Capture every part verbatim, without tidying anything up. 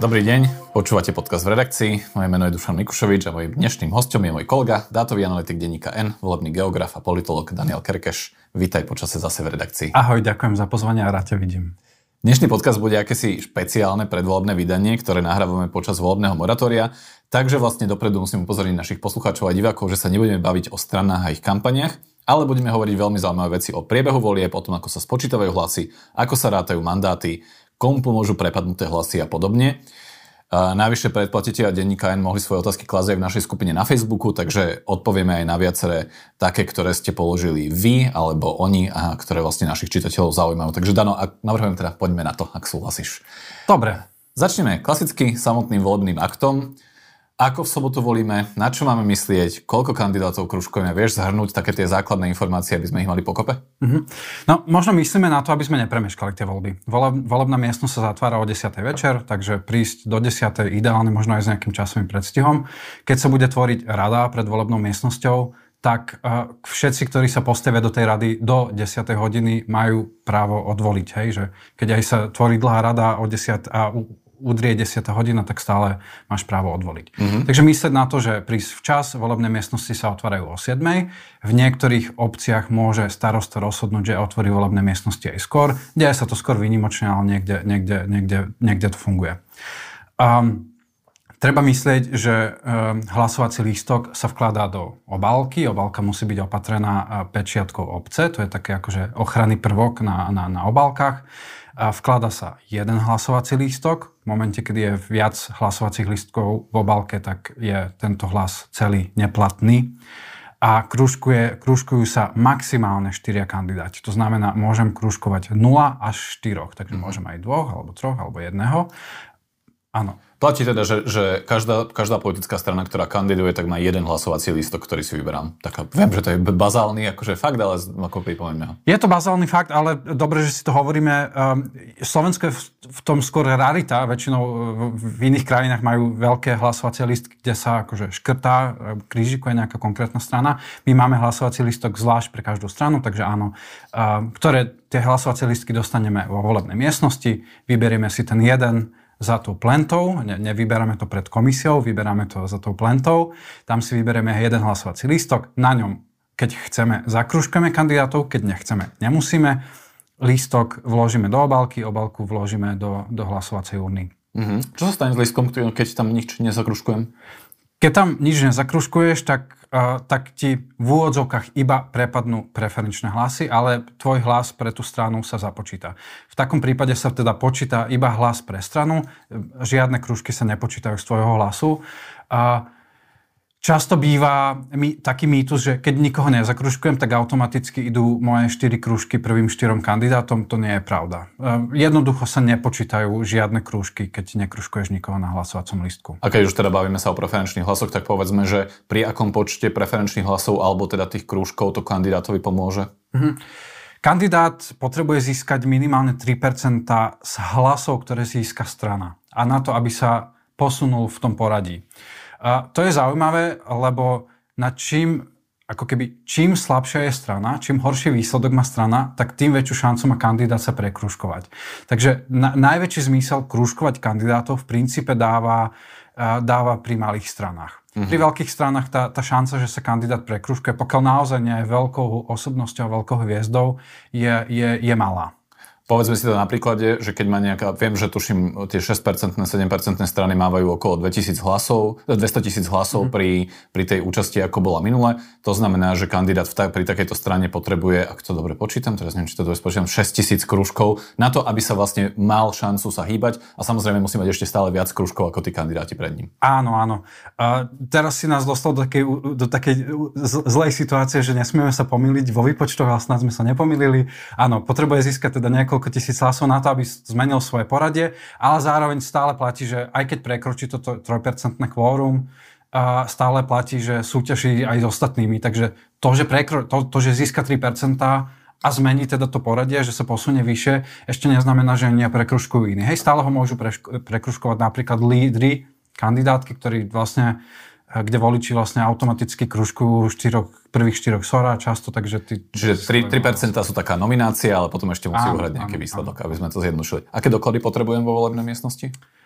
Dobrý deň, počúvate podcast v redakcii. Moje meno je Dušan Mikušovič a mojím dnešným hosťom je môj kolega, dátový analytik denníka N, volebný geograf a politológ Daniel Kerkeš. Vítaj počase zase v redakcii. Ahoj, ďakujem za pozvanie a rád ťa vidím. Dnešný podcast bude akési špeciálne predvolebné vydanie, ktoré nahrávame počas volebného moratória, takže vlastne dopredu musím upozorniť našich poslucháčov a divákov, že sa nebudeme baviť o stranách a ich kampaniach, ale budeme hovoriť veľmi zaujímavé veci o priebehu volieb, o tom, ako sa spočítavajú hlasy, ako sa rátajú mandáty, komu pomôžu prepadnuté hlasy a podobne. Najvyššie predplatitelia denníka N mohli svoje otázky klásť aj v našej skupine na Facebooku, takže odpovieme aj na viaceré také, ktoré ste položili vy alebo oni a ktoré vlastne našich čitateľov zaujímajú. Takže Dano, ak navrhujem teda, poďme na to, ak súhlasíš. Dobre. Začneme klasicky samotným volebným aktom. Ako v sobotu volíme, na čo máme myslieť, koľko kandidátov kružkujeme, vieš zhrnúť také tie základné informácie, aby sme ich mali pokope? Mm-hmm. No, možno myslíme na to, aby sme nepremeškali tie voľby. Voleb, volebná miestnosť sa zatvára o desiatej večer, takže prísť do desiatej ideálne, možno aj s nejakým časovým predstihom. Keď sa bude tvoriť rada pred volebnou miestnosťou, tak uh, všetci, ktorí sa postavia do tej rady do desiatej hodiny, majú právo odvoliť. Hej? Že keď aj sa tvorí dlhá rada o desiatej a udrie desiata hodina, tak stále máš právo odvoliť. Mm-hmm. Takže myslieť na to, že prísť včas, volebné miestnosti sa otvárajú o siedmej. V niektorých obciach môže starosta rozhodnúť, že otvorí volebné miestnosti aj skôr. Deje sa to skôr výnimočne, ale niekde, niekde, niekde, niekde to funguje. Um, treba myslieť, že um, hlasovací lístok sa vkladá do obálky. Obálka musí byť opatrená pečiatkou obce. To je také akože ochranný prvok na, na, na obálkach. A vklada sa jeden hlasovací lístok. V momente, kedy je viac hlasovacích lístkov v obálke, tak je tento hlas celý neplatný. A krúžkuje, krúžkujú sa maximálne štyria kandidáti. To znamená, môžem krúžkovať nula až štyri. Takže mm. môžem aj dvoch, alebo troch, alebo jedného. Áno. Platí teda, že, že každá, každá politická strana, ktorá kandiduje, tak má jeden hlasovací lístok, ktorý si vyberám. Tak viem, že to je bazálny akože fakt, ale ako pripomeňme ho. Je to bazálny fakt, ale dobre, že si to hovoríme. Slovensko je v tom skôr rarita. Väčšinou v iných krajinách majú veľké hlasovacie lístky, kde sa akože škrtá, krížikuje nejaká konkrétna strana. My máme hlasovací lístok zvlášť pre každú stranu, takže áno, ktoré tie hlasovacie lístky dostaneme vo volebnej miestnosti, vyberieme si ten jeden za tou plentou, ne, nevyberáme to pred komisiou, vyberáme to za tou plentou, tam si vyberieme jeden hlasovací lístok, na ňom, keď chceme, zakrúžkujeme kandidátov, keď nechceme, nemusíme, lístok vložíme do obálky, obálku vložíme do, do hlasovacej urny. Mm-hmm. Čo sa stane s lístkom, keď tam nič nezakrúžkujem? Keď tam nič nezakružkuješ, tak, uh, tak ti v úvodzovkách iba prepadnú preferenčné hlasy, ale tvoj hlas pre tú stranu sa započíta. V takom prípade sa teda počíta iba hlas pre stranu, žiadne krúžky sa nepočítajú z tvojho hlasu. Uh, Často býva my, taký mýtus, že keď nikoho nezakružkujem, tak automaticky idú moje štyri krúžky prvým štyrom kandidátom. To nie je pravda. Jednoducho sa nepočítajú žiadne krúžky, keď nekružkuješ nikoho na hlasovacom lístku. A keď už teda bavíme sa o preferenčných hlasoch, tak povedzme, že pri akom počte preferenčných hlasov alebo teda tých krúžkov to kandidátovi pomôže? Mhm. Kandidát potrebuje získať minimálne tri percentá z hlasov, ktoré získa strana. A na to, aby sa posunul v tom poradí. A to je zaujímavé, lebo na čím, ako keby, čím slabšia je strana, čím horší výsledok má strana, tak tým väčšiu šancu má kandidát sa prekrúžkovať. Takže na, najväčší zmysel krúžkovať kandidátov v princípe dáva, dáva pri malých stranách. Mm-hmm. Pri veľkých stranách tá, tá šanca, že sa kandidát prekrúžkuje, pokiaľ naozaj nie je veľkou osobnosťou, veľkou hviezdou, je, je, je malá. Povedzme si to na príklade, že keď má nejaká, viem, že tuším, tie šesť percent, sedem percent strany mávajú okolo dvetisíc hlasov, dvestotisíc hlasov mm. pri, pri tej účasti, ako bola minule. To znamená, že kandidát v ta, pri takejto strane potrebuje, ak to dobre počítam, teraz neviem, či to dobre počítam, šesťtisíc krúžkov na to, aby sa vlastne mal šancu sa hýbať a samozrejme musí mať ešte stále viac krúžkov ako tí kandidáti pred ním. Áno, áno. A teraz si nás dostal do takej, do takej zlej situácie, že nesmieme sa pomýliť vo výpočtoch, ale snad sme sa nepomýlili. Áno, potrebuje získať teda nejako koľko tisíc hlasov na to, aby zmenil svoje poradie, ale zároveň stále platí, že aj keď prekročí toto tri percentné kvórum, stále platí, že súťaží aj s ostatnými. Takže to, že, prekro, to, to, že získa tri percentá a zmení teda to poradie, že sa posunie vyššie, ešte neznamená, že neprekružkujú iní. Hej, stále ho môžu prekružkovať napríklad lídri, kandidátky, ktorí vlastne kde voliči vlastne automaticky kružkujú štyroch, prvých štyroch sora často, takže ty... Čiže tri percentá sú taká nominácia, ale potom ešte musí uhrať nejaký výsledok, áno. Aby sme to zjednodušili. Aké doklady potrebujem vo volebnej miestnosti?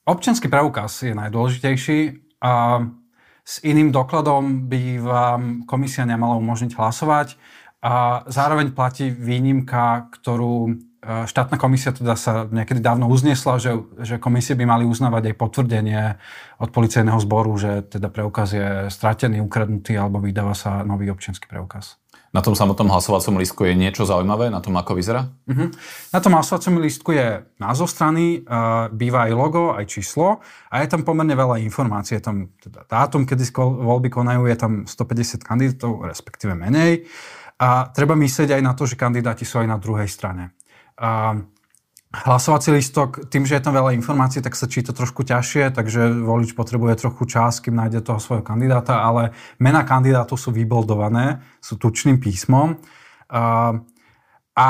Občiansky preukaz je najdôležitejší a s iným dokladom by vám komisia nemala umožniť hlasovať a zároveň platí výnimka, ktorú štátna komisia teda sa niekedy dávno uzniesla, že, že komisie by mali uznávať aj potvrdenie od policajného zboru, že teda preukaz je stratený, ukradnutý alebo vydáva sa nový občiansky preukaz. Na tom samotnom hlasovacom lístku je niečo zaujímavé? Na tom, ako vyzerá? Uh-huh. Na tom hlasovacom lístku je názov strany, uh, býva aj logo, aj číslo a je tam pomerne veľa informácií. Je tam teda dátum, kedy voľby konajú, je tam stopäťdesiat kandidátov, respektíve menej. A treba myslieť aj na to, že kandidáti sú aj na druhej strane. A hlasovací lístok, tým, že je tam veľa informácií, tak sa číta trošku ťažšie, takže volič potrebuje trochu čas, kým nájde toho svojho kandidáta, ale mená kandidátov sú vyboldované, sú tučným písmom. A, a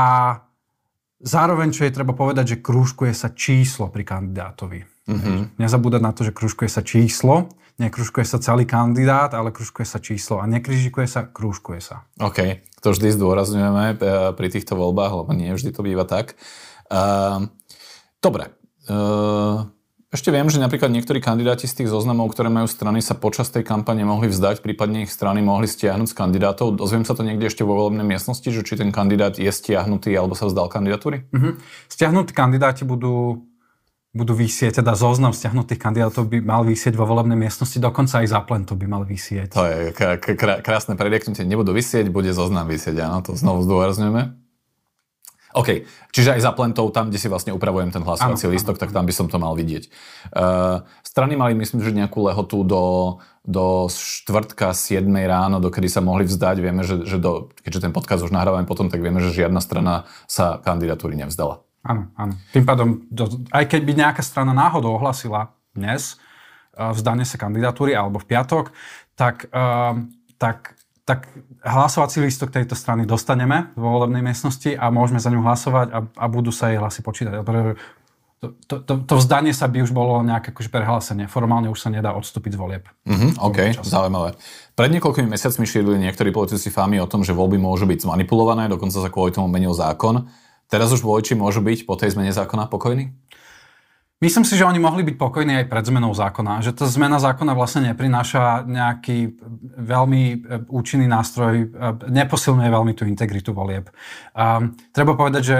zároveň, čo je treba povedať, že krúžkuje sa číslo pri kandidátovi. Mm-hmm. Nezabúdať na to, že krúžkuje sa číslo, nekrúžkuje sa celý kandidát, ale krúžkuje sa číslo a nekrížikuje sa, krúžkuje sa. OK, to vždy zdôrazňujeme pri týchto voľbách, lebo nie vždy to býva tak. Uh, dobre. Uh, ešte viem, že napríklad niektorí kandidáti z tých zoznamov, ktoré majú strany, sa počas tej kampane mohli vzdať, prípadne ich strany mohli stiahnuť z kandidátov. Dozviem sa to niekde ešte vo volebnej miestnosti, že či ten kandidát je stiahnutý alebo sa vzdal kandidatúry? Uh-huh. Stiahnutí kandidáti budú budú visieť, teda zoznam stiahnutých kandidátov by mal visieť vo volebnej miestnosti, dokonca aj za plentou by mal visieť. To je k- k- krásne prerieknutie, nebudú visieť, bude zoznam visieť, áno, to znovu zdôrazňujeme. OK, čiže aj za plentou, tam, kde si vlastne upravujem ten hlasovací lístok, tak tam by som to mal vidieť. Uh, strany mali, myslím, že nejakú lehotu do, do štvrtka, siedmej ráno, dokedy sa mohli vzdať. Vieme, že, že do, keďže ten podcast už nahrávame potom, tak vieme, že žiadna strana sa kandidatúry nevzdala. Áno, áno. Tým pádom, aj keď by nejaká strana náhodou ohlasila dnes uh, vzdanie sa kandidatúry alebo v piatok, tak, uh, tak, tak hlasovací lístok tejto strany dostaneme vo volebnej miestnosti a môžeme za ňu hlasovať a, a budú sa jej hlasy počítať. To, to, to, to vzdanie sa by už bolo nejaké akože prehlásenie. Formálne už sa nedá odstúpiť z volieb. Mm-hmm, OK, zaujímavé. Pred niekoľkými mesiacmi šírili niektorí politici fámy o tom, že voľby môžu byť zmanipulované, dokonca sa kvôli tomu menil zákon. Teraz už voliči môžu byť po tej zmene zákona pokojní? Myslím si, že oni mohli byť pokojní aj pred zmenou zákona. Že tá zmena zákona vlastne neprináša nejaký veľmi účinný nástroj, neposilňuje veľmi tú integritu volieb. Um, treba povedať, že,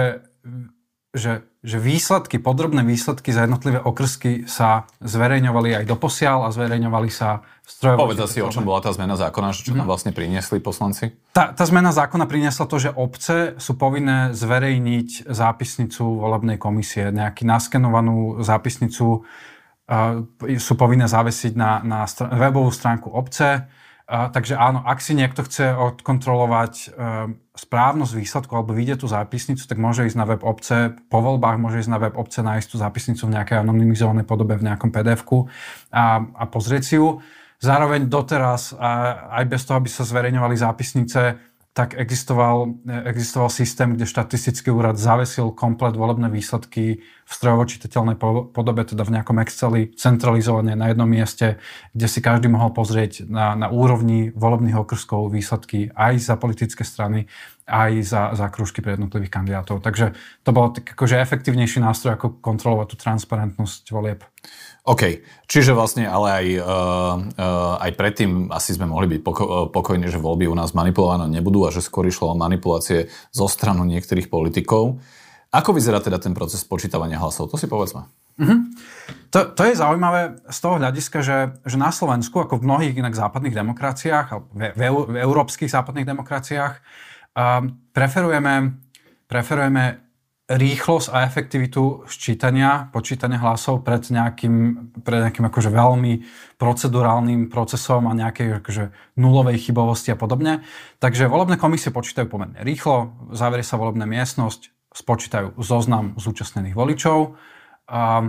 že, že výsledky, podrobné výsledky za jednotlivé okrsky sa zverejňovali aj doposiaľ a zverejňovali sa strojové. Povedz si, o čom bola tá zmena zákona, čo tam vlastne priniesli poslanci? Tá, tá zmena zákona priniesla to, že obce sú povinné zverejniť zápisnicu volebnej komisie, nejakú naskenovanú zápisnicu uh, sú povinné zavesiť na, na str- webovú stránku obce. Uh, takže áno, ak si niekto chce odkontrolovať uh, správnosť výsledku alebo vidieť tú zápisnicu, tak môže ísť na web obce, po voľbách môže ísť na web obce, nájsť tú zápisnicu v nejakej anonymizovanej podobe, v nejakom pé dé efku a, a pozrieť si ju. Zároveň doteraz, aj bez toho, aby sa zverejňovali zápisnice, tak existoval, existoval systém, kde štatistický úrad zavesil komplet volebné výsledky v strojovo čitateľnej podobe, teda v nejakom Exceli, centralizované na jednom mieste, kde si každý mohol pozrieť na, na úrovni volebných okrskov výsledky aj za politické strany, aj za, za krúžky pre jednotlivých kandidátov. Takže to bol tak akože efektívnejší nástroj, ako kontrolovať tú transparentnosť volieb. OK, čiže vlastne ale aj, uh, uh, aj predtým asi sme mohli byť poko- pokojní, že voľby u nás manipulované nebudú a že skôr išlo o manipulácie zo stranu niektorých politikov. Ako vyzerá teda ten proces počítavania hlasov? To si povedzme. Mm-hmm. To, to je zaujímavé z toho hľadiska, že, že na Slovensku, ako v mnohých inak západných demokraciách, alebo v, v, v európskych západných demokraciách, um, preferujeme, preferujeme rýchlosť a efektivitu ščítania, počítania hlasov pred nejakým, pred nejakým akože veľmi procedurálnym procesom a nejakej akože nulovej chybovosti a podobne. Takže volebné komisie počítajú pomerne rýchlo, zaverie sa volebná miestnosť, spočítajú zoznam zúčastnených voličov. A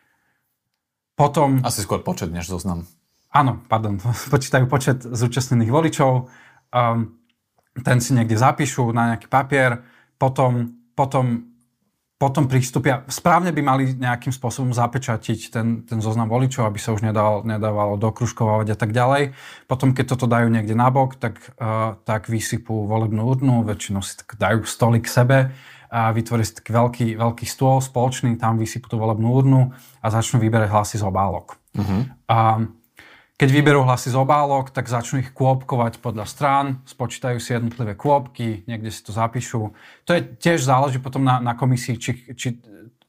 potom... Asi skôr počet než zoznam. Áno, pardon, počítajú počet zúčastnených voličov, a ten si niekde zapíšu na nejaký papier, potom, potom Potom prístupia, správne by mali nejakým spôsobom zapečatiť ten, ten zoznam voličov, aby sa už nedal, nedávalo dokružkovať a tak ďalej. Potom, keď toto dajú niekde nabok, tak, uh, tak vysypú volebnú urnu, väčšinou si tak dajú stoly k sebe a vytvoria si taký veľký, veľký stôl spoločný, tam vysypú tú volebnú urnu a začnú vyberať hlasy z obálok. Uh-huh. A keď vyberú hlasy z obálok, tak začnú ich kôpkovať podľa strán, spočítajú si jednotlivé kôpky, niekde si to zapíšu. To je tiež záleží potom na, na komisii, či, či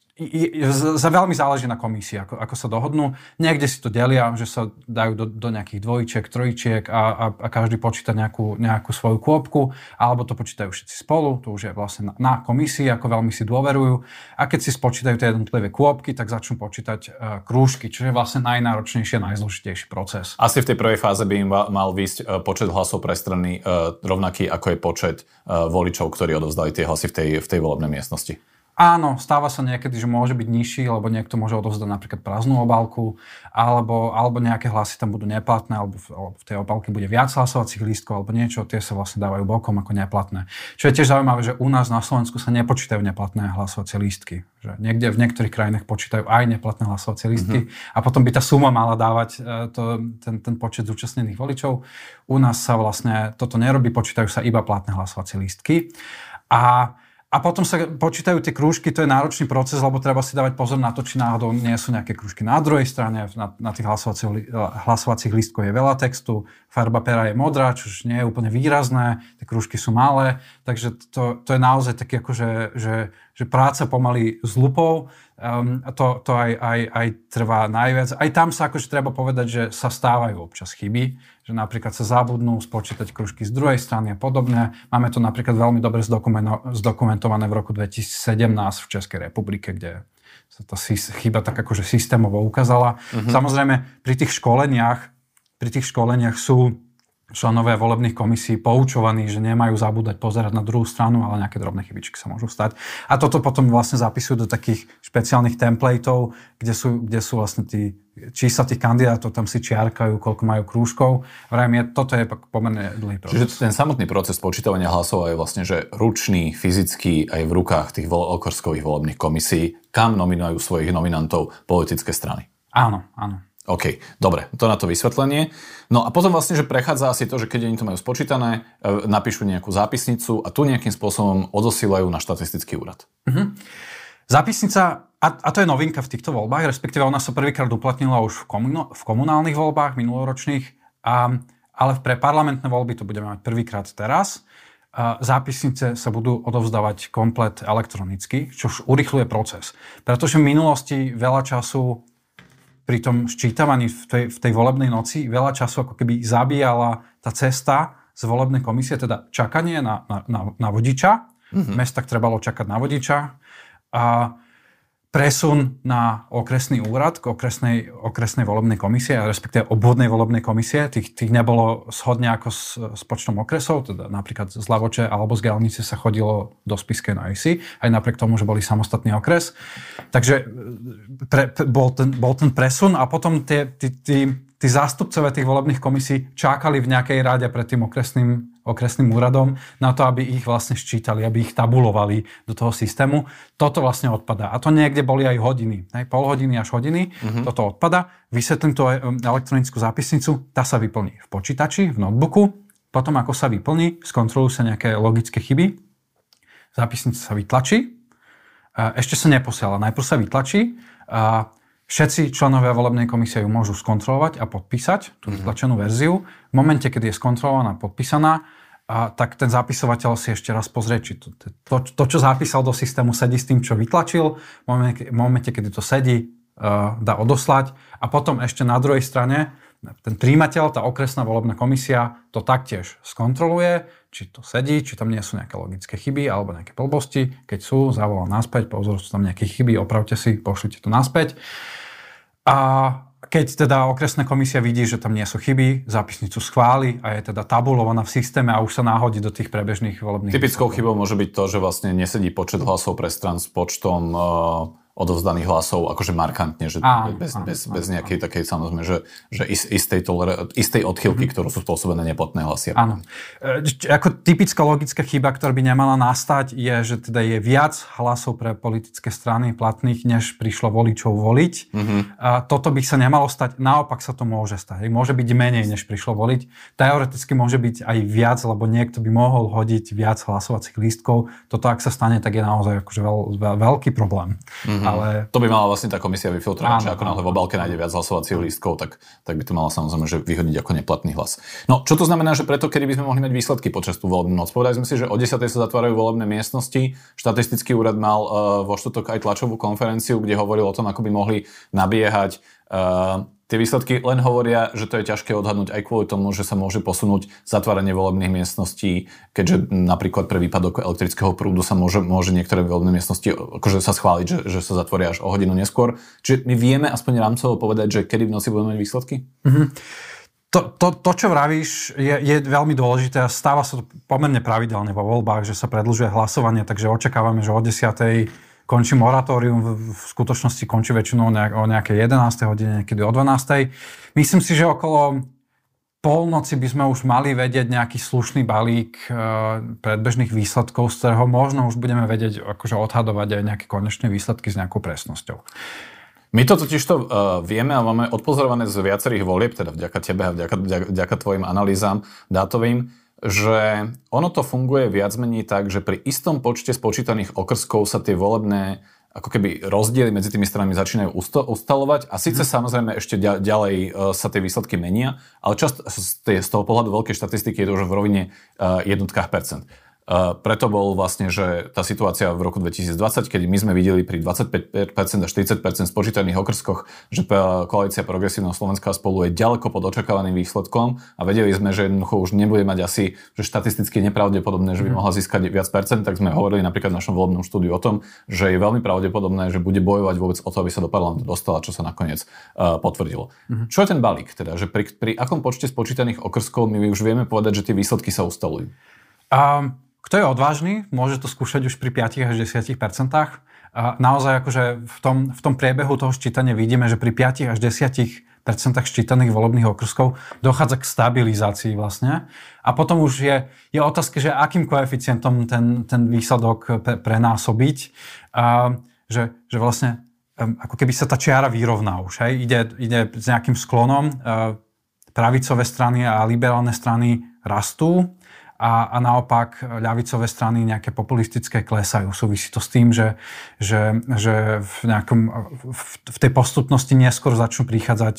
za veľmi záleží na komisii, ako, ako sa dohodnú. Niekde si to delia, že sa dajú do, do nejakých dvojčiek, trojičiek a, a, a každý počíta nejakú, nejakú svoju kôpku, alebo to počítajú všetci spolu, to už je vlastne na, na komisii, ako veľmi si dôverujú. A keď si spočítajú tie jednotlivé kôpky, tak začnú počítať uh, krúžky, čo je vlastne najnáročnejší a najzložitejší proces. Asi v tej prvej fáze by im mal výsť uh, počet hlasov pre strany uh, rovnaký, ako je počet uh, voličov, ktorí odovzdali tie hlasy v tej, v tej volebnej miestnosti. Áno, stáva sa niekedy, že môže byť nižší, lebo niekto môže odovzdať napríklad prázdnu obálku, alebo, alebo nejaké hlasy tam budú neplatné, alebo v, alebo v tej obálke bude viac hlasovacích lístkov, alebo niečo, tie sa vlastne dávajú bokom ako neplatné. Čo je tiež zaujímavé, že u nás na Slovensku sa nepočítajú neplatné hlasovacie lístky. Že niekde v niektorých krajinách počítajú aj neplatné hlasovacie lístky mm-hmm. a potom by tá suma mala dávať to, ten, ten počet zúčastnených voličov. U nás sa vlastne toto nerobí, počítajú sa iba platné hlasovacie lístky. A A potom sa počítajú tie krúžky, to je náročný proces, lebo treba si dávať pozor na to, či náhodou nie sú nejaké krúžky na druhej strane. Na, na tých hlasovacích, hlasovacích lístkoch je veľa textu, farba pera je modrá, čo nie je úplne výrazné, tie krúžky sú malé, takže to, to je naozaj taký akože, že, že práca pomaly s lupou. Um, a to, to aj, aj, aj trvá najviac. Aj tam sa akože treba povedať, že sa stávajú občas chyby, že napríklad sa zabudnú spočítať krúžky z druhej strany a podobne. Máme to napríklad veľmi dobre zdokumentované v roku dvetisícsedemnásť v Českej republike, kde sa tá chyba tak akože systémovo ukázala. Mm-hmm. Samozrejme, pri tých školeniach, pri tých školeniach sú členovia volebných komisí poučovaní, že nemajú zabúdať pozerať na druhú stranu, ale nejaké drobné chybičky sa môžu stať. A toto potom vlastne zapisujú do takých špeciálnych templateov, kde sú, kde sú vlastne tí čísla tých kandidátov, tam si čiarkajú, koľko majú krúžkov. Vrajme, toto je pomerne dlhý proces. Čiže ten samotný proces počítavania hlasov je vlastne, že ručný, fyzický aj v rukách tých okrskových volebných komisí, kam nominujú svojich nominantov politické strany. Áno, áno. OK, dobre, to na to vysvetlenie. No a potom vlastne, že prechádza asi to, že keď oni to majú spočítané, napíšu nejakú zápisnicu a tu nejakým spôsobom odosielajú na štatistický úrad. Uh-huh. Zápisnica, a, a to je novinka v týchto voľbách, respektíve ona sa prvýkrát uplatnila už v, komuno, v komunálnych voľbách minuloročných, a, ale pre parlamentné voľby to budeme mať prvýkrát teraz. A zápisnice sa budú odovzdávať komplet elektronicky, čo už urýchľuje proces. Pretože v minulosti veľa času pri tom ščítavaní v tej, v tej volebnej noci veľa času ako keby zabíjala tá cesta z volebnej komisie, teda čakanie na, na, na, na vodiča. Mm-hmm. V mestách trebalo čakať na vodiča. A presun na okresný úrad, k okresnej, okresnej volebnej komisie, respektíve obvodnej volebnej komisie. Tých, tých nebolo shodne ako s, s počtom okresov, teda napríklad z Lavoče alebo z Galnice sa chodilo do Spišskej na Isi, aj napriek tomu, že boli samostatný okres. Takže pre, bol, ten, bol ten presun a potom tie, tí, tí, tí zástupcovia tých volebných komisí čakali v nejakej rade pred tým okresným okresným úradom na to, aby ich vlastne ščítali, aby ich tabulovali do toho systému. Toto vlastne odpadá. A to niekde boli aj hodiny. Hej, pol hodiny až hodiny. Mm-hmm. Toto odpadá. Vysvetlím tú elektronickú zápisnicu. Tá sa vyplní v počítači, v notebooku. Potom, ako sa vyplní, skontrolujú sa nejaké logické chyby. Zápisnica sa vytlačí. Ešte sa neposiela. Najprv sa vytlačí. Všetci členovia volebnej komisie ju môžu skontrolovať a podpísať, tú vytlačenú verziu. V momente, keď je skontrolovaná a podpísaná, a tak ten zapisovateľ si ešte raz pozrie, či to, to, to, čo zapísal do systému, sedí s tým, čo vytlačil. V momente, v momente kedy to sedí, uh, dá odoslať. A potom ešte na druhej strane ten prijímateľ, tá okresná volebná komisia, to taktiež skontroluje, či to sedí, či tam nie sú nejaké logické chyby alebo nejaké blbosti. Keď sú, zavolá naspäť, pozor, sú tam nejaké chyby, opravte si, pošlite to naspäť. A keď teda okresná komisia vidí, že tam nie sú chyby, zápisnicu schváli a je teda tabulovaná v systéme a už sa náhodí do tých prebežných volebných... Typickou chybou môže byť to, že vlastne nesedí počet hlasov pre stran s počtom uh, odovzdaných hlasov akože markantne, že á, bez, á, bez, á, bez á, nejakej á. takej samozrejme, že, že istej, tolera, istej odchýlky, mm-hmm. ktorú sú spôsobené neplatné hlasy. Áno. E, ako typická logická chyba, ktorá by nemala nastať, je, že teda je viac hlasov pre politické strany platných, než prišlo voličov voliť. Mm-hmm. A toto by sa nemalo stať, naopak sa to môže stať. Môže byť menej, než prišlo voliť. Teoreticky môže byť aj viac, lebo niekto by mohol hodiť viac hlasovacích lístkov. Toto, ak sa stane, tak je naozaj akože veľ, veľ, veľký problém. Mm-hmm. Ale... To by mala vlastne tá komisia vyfiltrovať, že ako náhle v obálke nájde viac hlasovacích lístkov, tak, tak by to mala samozrejme že vyhodiť ako neplatný hlas. No, čo to znamená, že preto, kedy by sme mohli mať výsledky počas tú volebnú noc? Povedali sme si, že o desiatej sa zatvárajú volebné miestnosti. Štatistický úrad mal uh, vo štvrtok aj tlačovú konferenciu, kde hovoril o tom, ako by mohli nabiehať. Uh, tie výsledky len hovoria, že to je ťažké odhadnúť aj kvôli tomu, že sa môže posunúť zatváranie volebných miestností, keďže napríklad pre výpadok elektrického prúdu sa môže, môže niektoré volebné miestnosti akože sa schváliť, že, že sa zatvoria až o hodinu neskôr. Čiže my vieme aspoň rámcovo povedať, že kedy v noci budeme mať výsledky? Mm-hmm. To, to, to, čo vravíš, je, je veľmi dôležité a stáva sa to pomerne pravidelne vo voľbách, že sa predĺžuje hlasovanie, takže očakávame, že o desiatej končí moratórium, v skutočnosti končí väčšinou o nejakej jedenástej hodine, niekedy o dvanástej. Myslím si, že okolo polnoci by sme už mali vedieť nejaký slušný balík predbežných výsledkov, z ktorého možno už budeme vedieť akože odhadovať aj nejaké konečné výsledky s nejakou presnosťou. My to totiž to uh, vieme a máme odpozorované z viacerých volieb, teda vďaka tebe a vďaka, vďaka, vďaka tvojim analýzam dátovým, že ono to funguje viac menej tak, že pri istom počte spočítaných okrskov sa tie volebné ako keby rozdiely medzi tými stranami začínajú usto- ustalovať a síce mm. samozrejme ešte ďalej uh, sa tie výsledky menia, ale často z, z toho pohľadu veľkej štatistiky je to už v rovine uh, jednotkách percent. Uh, preto bol vlastne, že tá situácia v roku dvetisícdvadsať, keď my sme videli pri dvadsaťpäť percent a štyridsať percent spočítaných okrskoch, že koalícia Progresívneho Slovenska spolu je ďaleko pod očakávaným výsledkom a vedeli sme, že jednoducho už nebude mať asi, že štatisticky nepravdepodobné, že by mohla získať viac percent, tak sme hovorili napríklad v našom volebnom štúdiu o tom, že je veľmi pravdepodobné, že bude bojovať vôbec o to, aby sa do parlamentu dostala, čo sa nakoniec uh, potvrdilo. Mm-hmm. Čo je ten balík teda, že pri, pri akom počte spočítaných okrskov my už vieme povedať, že tie výsledky sa ustalujú? Um... Kto je odvážny, môže to skúšať už pri päť až desať percentách. A naozaj akože v tom, v tom priebehu toho ščítania vidíme, že pri päť až desať percentách ščítaných volebných okrskov dochádza k stabilizácii vlastne. A potom už je, je otázka, že akým koeficientom ten, ten výsledok pre, prenásobiť. A, že, že vlastne ako keby sa tá čiara vyrovná už. Hej? Ide, ide s nejakým sklonom. Pravicové strany a liberálne strany rastú. A, a naopak ľavicové strany nejaké populistické klesajú. Súvisí to s tým, že, že, že v, nejakom, v, v tej postupnosti neskôr začnú prichádzať,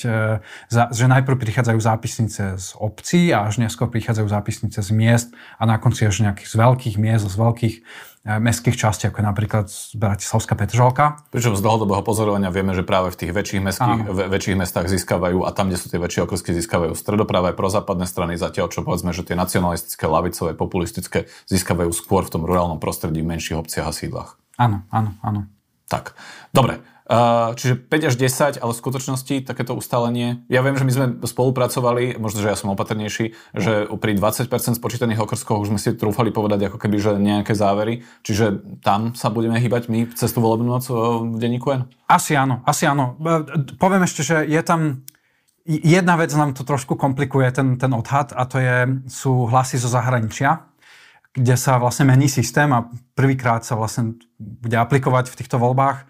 že najprv prichádzajú zápisnice z obcí a až neskôr prichádzajú zápisnice z miest a na konci až nejakých z veľkých miest, z veľkých mestských častí, ako je napríklad Bratislavská Petržalka. Pričom z dlhodobého pozorovania vieme, že práve v tých väčších, mestských, väčších mestách získavajú a tam, kde sú tie väčšie okrsky, získavajú stredopravé prozápadné strany, zatiaľ čo povedzme, že tie nacionalistické, ľavicové, populistické získavajú skôr v tom rurálnom prostredí v menších obciach a sídlach. Áno, áno, áno. Tak, dobre. Uh, čiže päť až desať, ale v skutočnosti takéto ustálenie. Ja viem, že my sme spolupracovali, možno, že ja som opatrnejší, že pri dvadsať percent spočítaných okrskoch už sme si trúfali povedať ako keby, že nejaké závery. Čiže tam sa budeme hýbať my cez tú volebnú noc v denníku N? Asi áno, asi áno. Poviem ešte, že je tam jedna vec, nám to trošku komplikuje ten, ten odhad a to je, sú hlasy zo zahraničia, kde sa vlastne mení systém a prvýkrát sa vlastne bude aplikovať v týchto voľbách.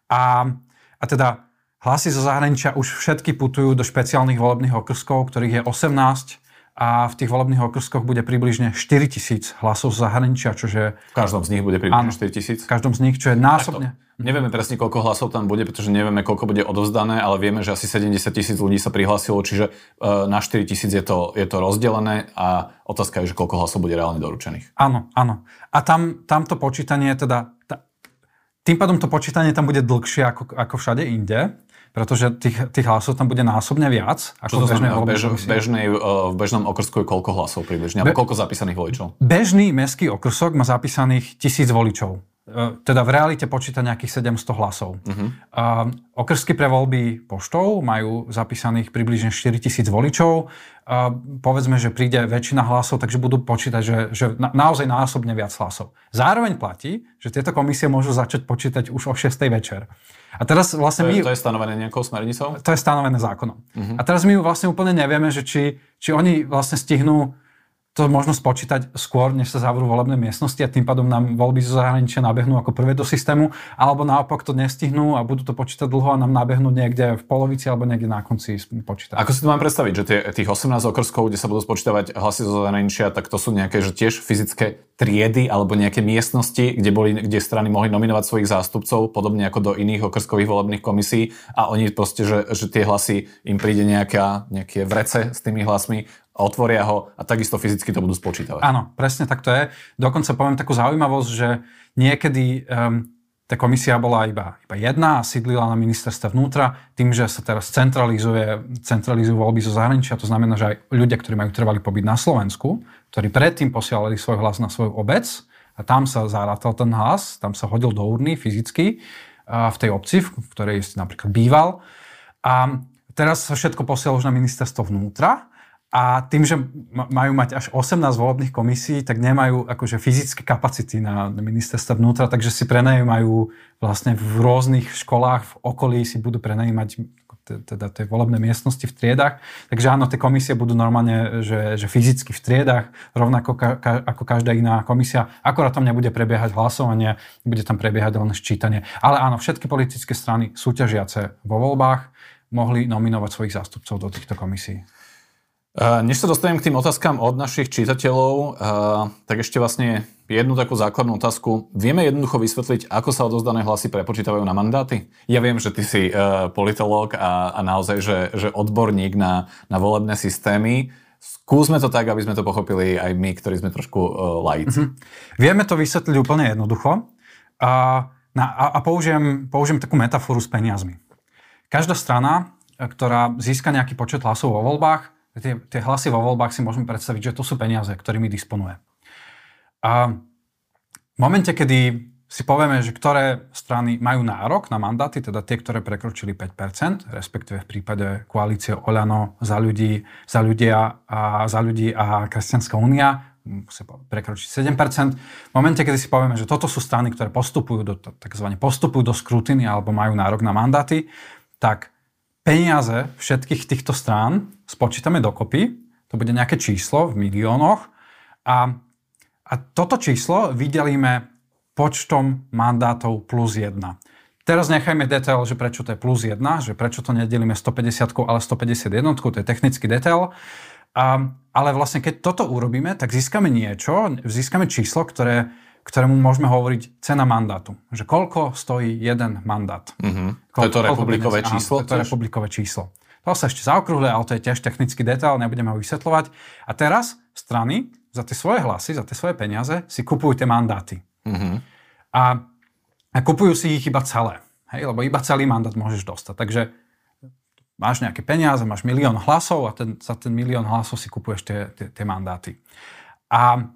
A, a teda hlasy zo zahraničia už všetky putujú do špeciálnych volebných okrskov, ktorých je osemnásť a v tých volebných okrskoch bude približne štyritisíc hlasov z zahraničia, čože... V každom z nich bude približne štyritisíc? V každom z nich, čo je násobne... Takto. Nevieme presne, koľko hlasov tam bude, pretože nevieme, koľko bude odovzdané, ale vieme, že asi sedemdesať tisíc ľudí sa prihlásilo, čiže na štyritisíc je to, je to rozdelené a otázka je, že koľko hlasov bude reálne doručených. Áno, áno. A tam, tamto počítanie teda... Tá, tým pádom to počítanie tam bude dlhšie ako, ako všade inde, pretože tých, tých hlasov tam bude násobne viac. Ako čo to znamená? V, bež, v, bežnej, v bežnom okrsku je koľko hlasov približne? Alebo Be, koľko zapísaných voličov? Bežný mestský okrsok má zapísaných tisíc voličov. teda v realite počíta nejakých sedemsto hlasov. Uh-huh. Uh, okrsky pre voľby poštou majú zapísaných približne štyritisíc voličov. Uh, povedzme, že príde väčšina hlasov, takže budú počítať, že, že na, naozaj násobne viac hlasov. Zároveň platí, že tieto komisie môžu začať počítať už o šiestej večer. A teraz vlastne to, je, my... to je stanovené nejakou smernicou? To je stanovené zákonom. Uh-huh. A teraz my vlastne úplne nevieme, že či, či oni vlastne stihnú to možno spočítať skôr, než sa zavrú volebné miestnosti a tým pádom nám voľby zo zahraničia nabehnú ako prvé do systému, alebo naopak to nestihnú a budú to počítať dlho a nám nabehnú niekde v polovici alebo niekde na konci počítať. Ako si to mám predstaviť, že tie, tých osemnásť okrskov, kde sa budú spočítavať hlasy zo zahraničia, tak to sú nejaké, že tiež fyzické triedy alebo nejaké miestnosti, kde, boli, kde strany mohli nominovať svojich zástupcov, podobne ako do iných okrskových volebných komisí a oni proste, že, že tie hlasy im príde nejaká, nejaké vrece s tými hlasmi, otvoria ho a takisto fyzicky to budú spočítavať. Áno, presne tak to je. Dokonca poviem takú zaujímavosť, že niekedy um, tá komisia bola iba, iba jedna a sídlila na ministerstve vnútra. Tým, že sa teraz centralizuje, centralizujú voľby zo zahraničia, to znamená, že aj ľudia, ktorí majú trvalý pobyt na Slovensku, ktorí predtým posielali svoj hlas na svoju obec a tam sa zarátal ten hlas, tam sa hodil do urny fyzicky uh, v tej obci, v ktorej si napríklad býval. A teraz sa všetko posiela už na ministerstvo vnútra. A tým, že majú mať až osemnásť volebných komisí, tak nemajú akože fyzické kapacity na ministerstve vnútra, takže si prenajímajú vlastne v rôznych školách v okolí si budú prenajímať teda tie volebné miestnosti v triedách. Takže áno, tie komisie budú normálne, že, že fyzicky v triedách, rovnako ka, ka, ako každá iná komisia. Akorát tam nebude prebiehať hlasovanie, bude tam prebiehať len ščítanie. Ale áno, všetky politické strany súťažiace vo voľbách mohli nominovať svojich zástupcov do týchto komisí. Než sa dostanem k tým otázkam od našich čitateľov, tak ešte vlastne jednu takú základnú otázku. Vieme jednoducho vysvetliť, ako sa odovzdané hlasy prepočítavajú na mandáty? Ja viem, že ty si politológ a, a naozaj, že, že odborník na, na volebné systémy. Skúsme to tak, aby sme to pochopili aj my, ktorí sme trošku laici. Mm-hmm. Vieme to vysvetliť úplne jednoducho a, na, a, a použijem, použijem takú metaforu s peniazmi. Každá strana, ktorá získa nejaký počet hlasov vo voľbách, Tie, tie hlasy vo voľbách si môžeme predstaviť, že to sú peniaze, ktorými disponuje. A v momente, kedy si povieme, že ktoré strany majú nárok na mandáty, teda tie, ktoré prekročili päť percent, respektíve v prípade koalície Oľano, Za ľudí, Za ľudia a Za ľudí a Kresťanská únia, musí prekročiť sedem percent. V momente, kedy si povieme, že toto sú strany, ktoré postupujú do, takzvané postupujú do skrutiny alebo majú nárok na mandáty, tak peniaze všetkých týchto strán spočítame dokopy, to bude nejaké číslo v miliónoch a, a toto číslo vydelíme počtom mandátov plus jedna. Teraz nechajme detail, že prečo to je plus jedna, že prečo to nedelíme stopäťdesiat, ale stopäťdesiatjeden, to je technický detail. A, ale vlastne keď toto urobíme, tak získame niečo, získame číslo, ktoré ktorému môžeme hovoriť cena mandátu. Že koľko stojí jeden mandát. Mm-hmm. To je to republikové peniaz, číslo? Áno, to je to republikové číslo. To sa ešte zaokrúhľuje, ale to je tiež technický detail, nebudeme ho vysvetľovať. A teraz strany za tie svoje hlasy, za tie svoje peniaze si kupujú tie mandáty. Mm-hmm. A, a kupujú si ich iba celé. Hej? Lebo iba celý mandát môžeš dostať. Takže máš nejaké peniaze, máš milión hlasov a ten, za ten milión hlasov si kupuješ tie, tie, tie mandáty. A,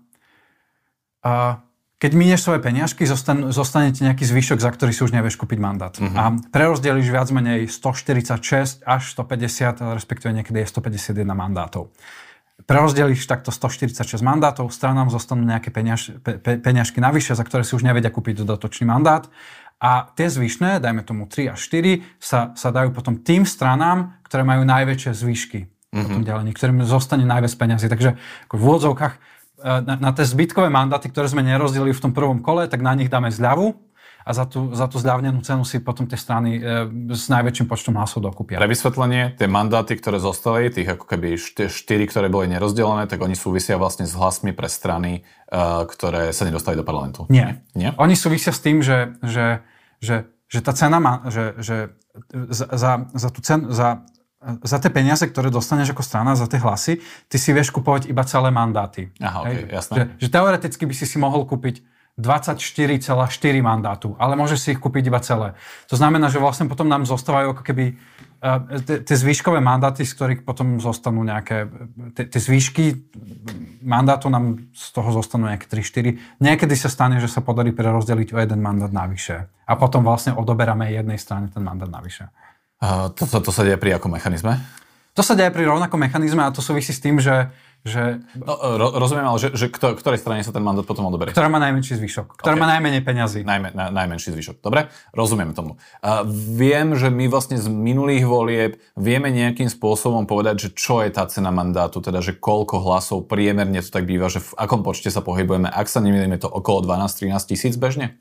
a keď minieš svoje peniažky, zostan, zostane ti nejaký zvyšok, za ktorý si už nevieš kúpiť mandát. Uh-huh. A prerozdelíš viac menej stoštyridsaťšesť až stopäťdesiat, respektíve niekedy je stopäťdesiatjeden mandátov. Prerozdelíš takto stoštyridsaťšesť mandátov, stranám zostanú nejaké peniaž, pe, pe, peniažky navyše, za ktoré si už nevedia kúpiť dodatočný mandát. A tie zvyšné, dajme tomu tri až štyri, sa, sa dajú potom tým stranám, ktoré majú najväčšie zvyšky uh-huh. po tom delení, ktorým zostane najviac peniazy. Takže ako v úvodzovkách Na, na tie zbytkové mandáty, ktoré sme nerozdelili v tom prvom kole, tak na nich dáme zľavu a za tú, za tú zľavnenú cenu si potom tie strany e, s najväčším počtom hlasov dokúpia. Pre vysvetlenie, tie mandáty, ktoré zostali, tých ako keby štyri, ktoré boli nerozdelené, tak oni súvisia vlastne s hlasmi pre strany, e, ktoré sa nedostali do parlamentu. Nie. Nie? Oni súvisia s tým, že, že, že, že tá cena má, že, že za, za, za tú cenu, za za tie peniaze, ktoré dostaneš ako strana, za tie hlasy, ty si vieš kupovať iba celé mandáty. Aha, okej, okay, jasné. Že, že teoreticky by si si mohol kúpiť dvadsaťštyri celá štyri mandátu, ale môžeš si ich kúpiť iba celé. To znamená, že vlastne potom nám zostávajú ako keby uh, tie zvýškové mandáty, z ktorých potom zostanú nejaké, tie zvýšky mandátu nám z toho zostanú nejaké tri štyri. Niekedy sa stane, že sa podarí prerozdeliť o jeden mandát navyše. A potom vlastne odoberáme jednej strane ten mandát navyše. Uh, to, to, to sa deje pri akom mechanizme? To sa deje pri rovnakom mechanizme a to súvisí s tým, že Že... No, ro, rozumiem, ale že, že kto, ktorej strane sa ten mandát potom odoberie? Ktorá má najmenší zvyšok, ktorá okay. má najmenej peňazí. Najme, na, najmenší zvyšok. Dobre, rozumiem tomu. Uh, viem, že my vlastne z minulých volieb vieme nejakým spôsobom povedať, že čo je tá cena mandátu, teda že koľko hlasov priemerne to tak býva, že v akom počte sa pohybujeme, ak sa nemýlim, je to okolo dvanásť trinásť tisíc bežne?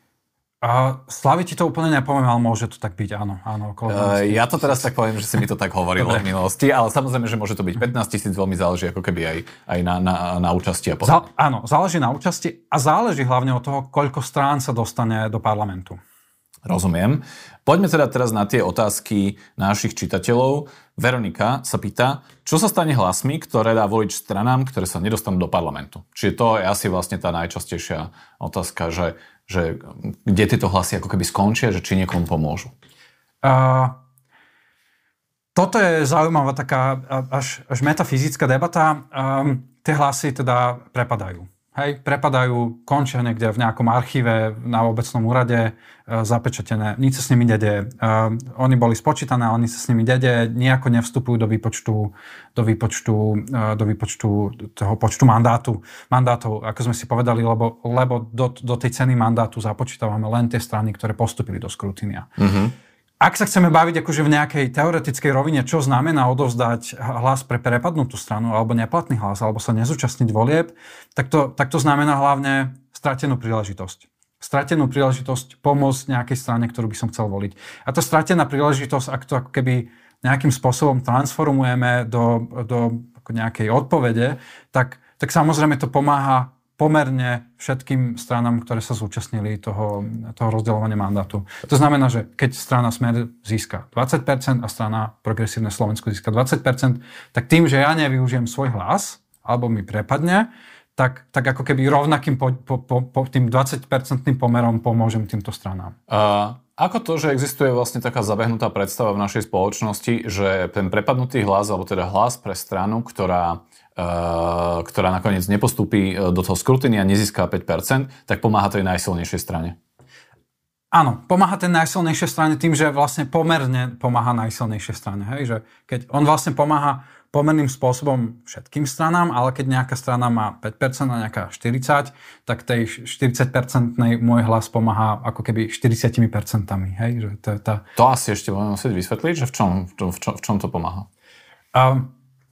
A Slavi ti to úplne nepoviem, ale môže to tak byť, áno. áno okolo uh, ja to teraz tak poviem, že si mi to tak hovorilo v minulosti, ale samozrejme, že môže to byť pätnásť tisíc, veľmi záleží ako keby aj, aj na, na, na účasti. A Zá, áno, záleží na účasti a záleží hlavne od toho, koľko strán sa dostane do parlamentu. Rozumiem. Poďme teda teraz na tie otázky našich čitateľov. Veronika sa pýta, čo sa stane hlasmi, ktoré dá volič stranám, ktoré sa nedostanú do parlamentu. Čiže to je asi vlastne tá najčastejšia otázka, že, že kde tieto hlasy ako keby skončia, že či niekomu pomôžu. Uh, toto je zaujímavá taká až, až metafyzická debata. Um, tie hlasy teda prepadajú. Hej, prepadajú, končia niekde v nejakom archíve na obecnom úrade, e, zapečatené, nič sa s nimi dedeje. E, oni boli spočítané, oni sa s nimi dedeje, nejako nevstupujú do výpočtu, do výpočtu, e, do výpočtu toho počtu mandátu, mandátov, ako sme si povedali, lebo, lebo do, do tej ceny mandátu započítavame len tie strany, ktoré postupili do skrutínia. Mm-hmm. Ak sa chceme baviť akože v nejakej teoretickej rovine, čo znamená odovzdať hlas pre prepadnutú stranu alebo neplatný hlas, alebo sa nezúčastniť volieb, tak to, tak to znamená hlavne stratenú príležitosť. Stratenú príležitosť pomôcť nejakej strane, ktorú by som chcel voliť. A tá stratená príležitosť, ak to ako keby nejakým spôsobom transformujeme do, do nejakej odpovede, tak, tak samozrejme to pomáha pomerne všetkým stranám, ktoré sa zúčastnili toho, toho rozdeľovania mandátu. To znamená, že keď strana Smer získa dvadsať percent a strana Progresívne Slovensko získa dvadsať percent, tak tým, že ja nevyužijem svoj hlas, alebo mi prepadne, tak, tak ako keby rovnakým po, po, po, po tým dvadsať percentným pomerom pomôžem týmto stranám. Uh, ako to, že existuje vlastne taká zabehnutá predstava v našej spoločnosti, že ten prepadnutý hlas, alebo teda hlas pre stranu, ktorá Uh, ktorá nakoniec nepostúpi do toho skrutínia a nezíska päť percent, tak pomáha tej najsilnejšej strane. Áno, pomáha tej najsilnejšej strane tým, že vlastne pomerne pomáha najsilnejšej strane. Hej? Že keď on vlastne pomáha pomerným spôsobom všetkým stranám, ale keď nejaká strana má päť percent a nejaká štyridsať percent, tak tej štyridsať percentnej môj hlas pomáha ako keby štyridsať percent. Hej? Že to, je tá... to asi ešte budeme musieť vysvetliť, že v čom, v čom, v čom to pomáha? Um,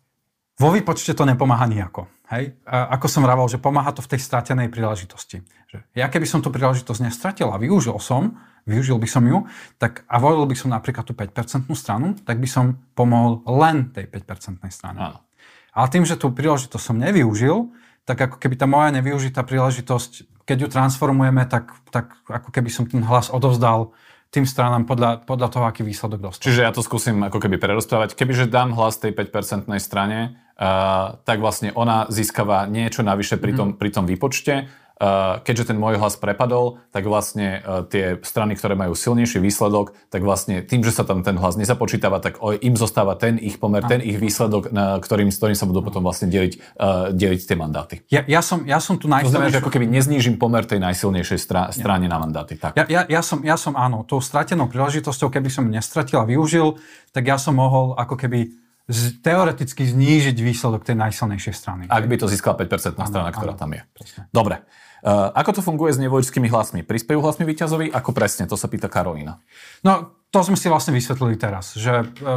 Vo výpočte to nepomáha nijako. Hej? A ako som vravel, že pomáha to v tej stratenej príležitosti. Že ja keby som tú príležitosť nestratil a využil som, využil by som ju, tak a volil by som napríklad tú päť percentnú stranu, tak by som pomohol len tej päť percentnej strane. Áno. Ale tým, že tú príležitosť som nevyužil, tak ako keby tá moja nevyužitá príležitosť, keď ju transformujeme, tak, tak ako keby som ten hlas odovzdal tým stranám podľa, podľa toho, aký výsledok dostal. Čiže ja to skúsim ako keby prerozprávať. Kebyže dám hlas tej päť percentnej strane, uh, tak vlastne ona získava niečo navyše pri tom, mm. pri tom výpočte. Uh, keďže ten môj hlas prepadol, tak vlastne uh, tie strany, ktoré majú silnejší výsledok, tak vlastne tým, že sa tam ten hlas nezapočítava, tak o, im zostáva ten ich pomer, a. ten ich výsledok, na ktorým, s ktorým sa budú potom vlastne deliť, uh, deliť tie mandáty. Ja, ja, som, ja som tu najsilnejší... To znamená, že ako keby neznížim pomer tej najsilnejšej stra- strane na mandáty. Tak. Ja, ja, ja, som, ja som áno, tou stratenou príležitosťou, keby som nestratil a využil, tak ja som mohol ako keby z, teoreticky znížiť výsledok tej najsilnejšej strany. Ak by to získala päť percentná strana, ktorá áno, tam je. Presne. Dobre. Uh, ako to funguje s nevoličskými hlasmi? Prispejú hlasmi víťazovi? Ako presne? To sa pýta Karolína. No, to sme si vlastne vysvetlili teraz, že uh,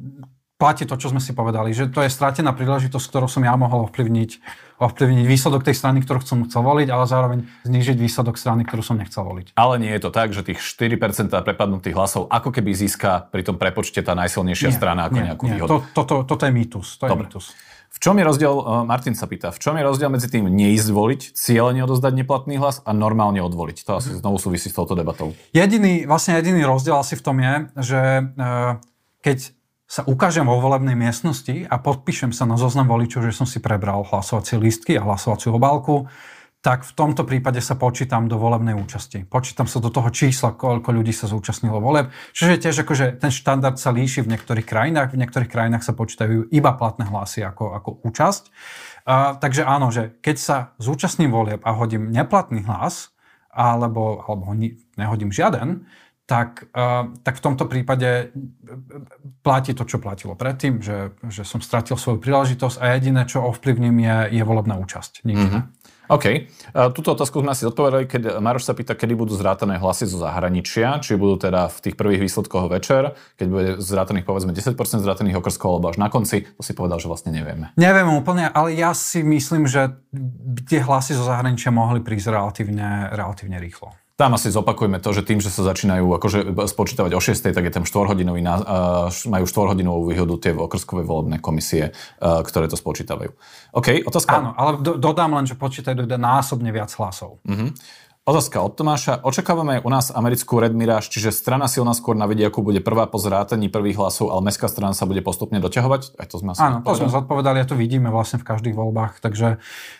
platí to, čo sme si povedali, že to je stratená príležitosť, ktorou som ja mohol ovplyvniť, ovplyvniť výsledok tej strany, ktorú som chcel voliť, ale zároveň znížiť výsledok strany, ktorú som nechcel voliť. Ale nie je to tak, že tých štyri percentá prepadnutých hlasov ako keby získa pri tom prepočte tá najsilnejšia nie, strana ako nie, nejakú nie. výhodu. To, to, to, toto je mýtus. To je Dobre. mýtus. V čom je rozdiel, Martin sa pýta, v čom je rozdiel medzi tým neísť voliť, cieľene odozdať neplatný hlas a normálne odvoliť? To asi znovu súvisí s touto debatou. Jediný, vlastne jediný rozdiel asi v tom je, že keď sa ukážem vo volebnej miestnosti a podpíšem sa na zoznam voličov, že som si prebral hlasovacie lístky a hlasovaciu obálku, tak v tomto prípade sa počítam do volebnej účasti. Počítam sa do toho čísla, koľko ľudí sa zúčastnilo volieb. Čiže tiež akože ten štandard sa líši v niektorých krajinách. V niektorých krajinách sa počítajú iba platné hlasy ako, ako účasť. Uh, takže áno, že keď sa zúčastním volieb a hodím neplatný hlas, alebo, alebo nehodím žiaden, tak, uh, tak v tomto prípade platí to, čo platilo predtým, že, že som stratil svoju príležitosť a jediné, čo ovplyvním, je, je volebná účasť. Nikdy mm-hmm. ne. OK. Túto otázku sme si odpovedali, keď Maroš sa pýta, kedy budú zrátané hlasy zo zahraničia, či budú teda v tých prvých výsledkoch večer, keď bude zrátaných povedzme desať percent zrátaných okrskov, alebo až na konci, to si povedal, že vlastne nevieme. Neviem úplne, ale ja si myslím, že tie hlasy zo zahraničia mohli prísť relatívne, relatívne rýchlo. Tam asi zopakujeme to, že tým, že sa začínajú akože spočítavať o šiestej, tak je tam štvorhodinový, majú štvorhodinovú výhodu tie okrskové volebné komisie, ktoré to spočítavajú. OK, otázka. Áno, ale do, dodám len, že počítajú násobne viac hlasov. Uh-huh. Otázka od Tomáša. Očakávame u nás americkú Red Mirage, čiže strana silná skôr na vidieku bude prvá po zrátaní prvých hlasov, ale mestská strana sa bude postupne doťahovať? Aj to sme asi Áno, to sme zodpovedali, a to vidíme vlastne v každých voľbách. Takže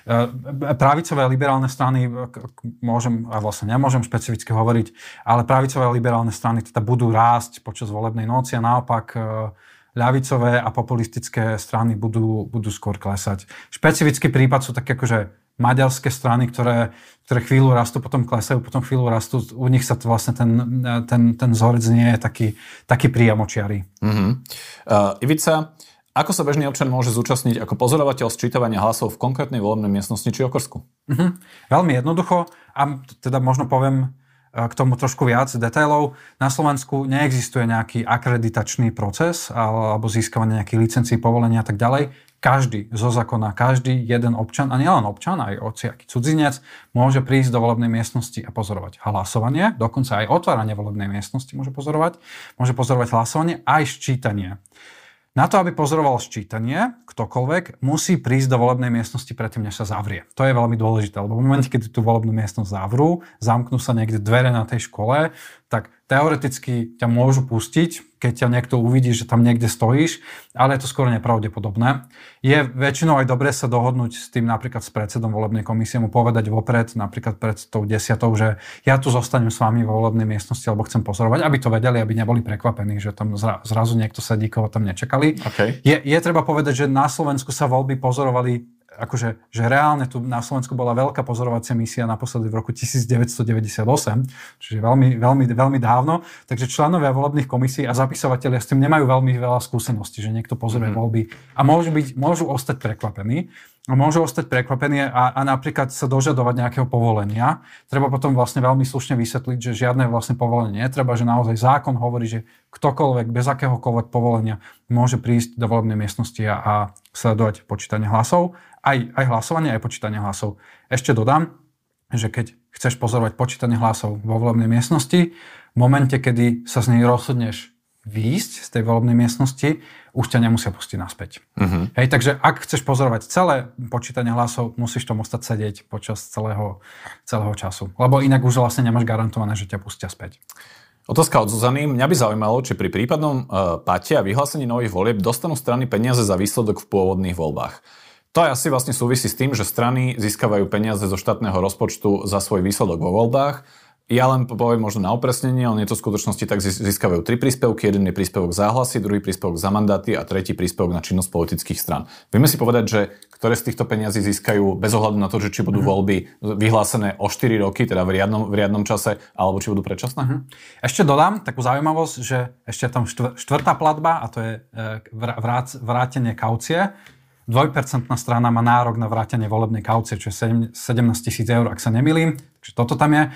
e, pravicové a liberálne strany, môžem, a vlastne nemôžem špecificky hovoriť, ale pravicové a liberálne strany teda budú rásť počas volebnej noci a naopak e, ľavicové a populistické strany budú, budú skôr klesať. Špecifický prípad sú také akože maďarské strany, ktoré, ktoré chvíľu rastú, potom klesajú, potom chvíľu rastú. U nich sa to vlastne ten, ten, ten vzorec nie je taký, taký priamočiary. Uh-huh. Uh, Ivica, ako sa bežný občan môže zúčastniť ako pozorovateľ sčítavania hlasov v konkrétnej volebnej miestnosti či okrsku? Uh-huh. Veľmi jednoducho a teda možno poviem k tomu trošku viac detailov. Na Slovensku neexistuje nejaký akreditačný proces alebo získavanie nejakých licencií, povolenia a tak ďalej. Každý zo zákona, každý jeden občan, a nielen občan, aj hociaký cudzinec, môže prísť do volebnej miestnosti a pozorovať hlasovanie, dokonca aj otváranie volebnej miestnosti môže pozorovať, môže pozorovať hlasovanie aj ščítanie. Na to, aby pozoroval ščítanie, ktokoľvek musí prísť do volebnej miestnosti predtým, než sa zavrie. To je veľmi dôležité, lebo v momente, keď tú volebnú miestnosť zavrú, zamknú sa niekde dvere na tej škole, tak teoreticky ťa môžu pustiť, keď ťa niekto uvidí, že tam niekde stojíš, ale je to skôr nepravdepodobné. Je väčšinou aj dobré sa dohodnúť s tým napríklad s predsedom volebnej komisie, mu povedať vopred, napríklad pred tou desiatou, že ja tu zostanem s vami vo volebnej miestnosti, alebo chcem pozorovať, aby to vedeli, aby neboli prekvapení, že tam zra, zrazu niekto sedí, koho tam nečakali. Okay. Je, je treba povedať, že na Slovensku sa voľby pozorovali akože, že reálne tu na Slovensku bola veľká pozorovacia misia naposledy v roku devätnásťstodeväťdesiatosem, čiže veľmi, veľmi, veľmi dávno. Takže členovia volebných komisí a zapisovatelia s tým nemajú veľmi veľa skúseností, že niekto pozoruje mm-hmm. voľby a môžu, byť, môžu ostať prekvapení. A môžu ostať prekvapení a, a napríklad sa dožadovať nejakého povolenia. Treba potom vlastne veľmi slušne vysvetliť, že žiadne vlastne povolenie netreba, že naozaj zákon hovorí, že ktokoľvek bez akéhokoľvek povolenia môže prísť do volebnej miestnosti a, a sledovať počítanie hlasov. Aj, aj hlasovanie, aj počítanie hlasov. Ešte dodám, že keď chceš pozorovať počítanie hlasov vo volebnej miestnosti, v momente, kedy sa z nej rozhodneš výjsť z tej volebnej miestnosti, už ťa nemusia pustiť naspäť. Uh-huh. Hej, takže ak chceš pozorovať celé počítanie hlasov, musíš tam ostať sedieť počas celého, celého času. Lebo inak už vlastne nemáš garantované, že ťa pustia späť. Otázka od Zuzany. Mňa by zaujímalo, či pri prípadnom uh, pate a vyhlásení nových volieb dostanú strany peniaze za výsledok v pôvodných voľbách. To aj asi vlastne súvisí s tým, že strany získavajú peniaze zo štátneho rozpočtu za svoj výsledok vo voľbách. Ja len poviem možno na upresnenie, ale nie to v skutočnosti tak získavajú tri príspevky. Jeden je príspevok za hlasy, druhý príspevok za mandáty a tretí príspevok na činnosť politických strán. Vieme si povedať, že ktoré z týchto peniazí získajú bez ohľadu na to, že či budú mm-hmm. voľby vyhlásené o štyri roky, teda v riadnom, v riadnom čase, alebo či budú predčasné? Mm-hmm. Ešte dodám takú zaujímavosť, že ešte tam štvrtá platba, a to je vrát, vrátenie kaucie. dvojpercentná strana má nárok na vrátenie volebnej kaucie, čo je sedemnásť tisíc eur, ak sa nemýlim. Takže toto tam je.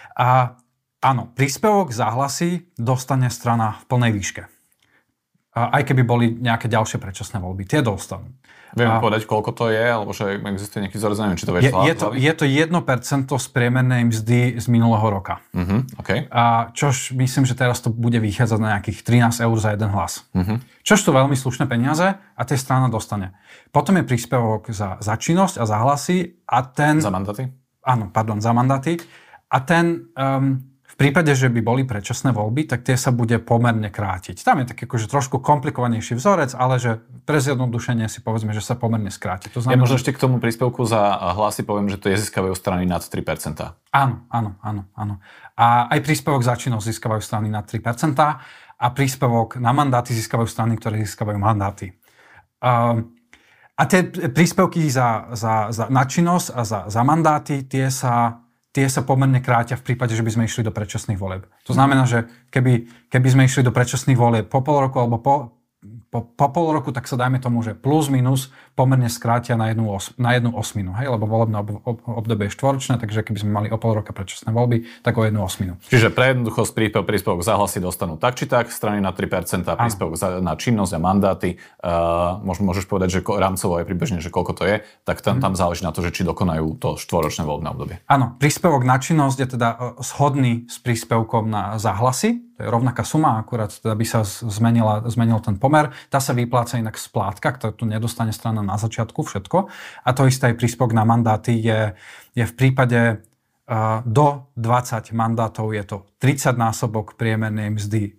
A áno, príspevok za hlasy dostane strana v plnej výške. A aj keby boli nejaké ďalšie predčasné voľby, tie dostanú. Vieme povedať, koľko to je, alebo že existuje nejaký vzorec, neviem, či to vieš. Je, je, to, je to jedno percento z priemernej mzdy z minulého roka. Uh-huh, okay. A čož myslím, že teraz to bude vychádzať na nejakých trinásť eur za jeden hlas. Uh-huh. Čož sú veľmi slušné peniaze a tie strana dostane. Potom je príspevok za, za činnosť a za hlasy a ten... Za mandáty? Áno, pardon, za mandáty. A ten um, v V prípade, že by boli predčasné voľby, tak tie sa bude pomerne krátiť. Tam je taký akože trošku komplikovanejší vzorec, ale že pre zjednodušenie si povedzme, že sa pomerne skráti. To znamená, ja možno ešte k tomu príspevku za hlasy poviem, že to je získavajú strany nad tri percentá. Áno, áno, áno, áno. A aj príspevok za činnosť získavajú strany nad tri percentá a príspevok na mandáty získavajú strany, ktoré získavajú mandáty. Um, a tie príspevky za, za, za na činnosť a za, za mandáty, tie sa tie sa pomerne krátia v prípade, že by sme išli do predčasných volieb. To znamená, že keby, keby sme išli do predčasných volieb po pol roku alebo po, po, po pol roku, tak sa dajme tomu, že plus minus pomerne skrátia na jednu, os, na jednu osminu, hej? Lebo volebné ob, ob, obdobie je štvoročné, takže keby sme mali o pol roka predčasné voľby, tak o jednu osminu. Čiže pre jednoduchosť príspevok, príspevok za hlasy dostanú tak či tak, strany na tri percentá, príspevok za, na činnosť a mandáty, uh, možno môžeš povedať, že rámcovo je približne, že koľko to je, tak tam, tam záleží na to, že či dokonajú to štvoročné voľbné obdobie. Áno, príspevok na činnosť je teda shodný s príspevkom na záhlasy. To je rovnaká suma, akurát teda by sa zmenila, zmenil ten pomer. Tá sa vypláca inak splátka, ktorú tu nedostane strana na začiatku, všetko. A to isté aj príspevok na mandáty je, je v prípade uh, do dvadsať mandátov je to tridsať násobok priemernej mzdy